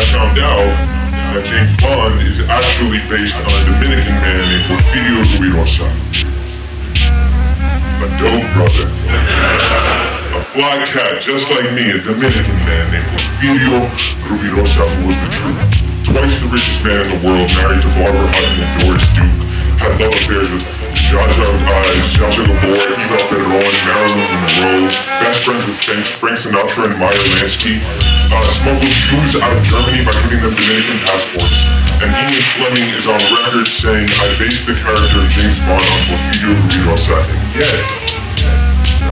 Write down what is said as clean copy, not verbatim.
I found out that James Bond is actually based on a Dominican man named Porfirio Rubirosa. A dope brother. A fly cat just like me, a Dominican man named Porfirio Rubirosa, who was the truth. Twice the richest man in the world, married to Barbara Hutton and Doris Duke, had love affairs with Zsa Zsa Gabor, Eva Peron, Marilyn Monroe, best friends with Frank Sinatra and Meyer Lansky, smuggled Jews out of Germany by giving them Dominican passports. And Ian Fleming is on record saying, I based the character of James Bond on Porfirio Rubirosa, and yet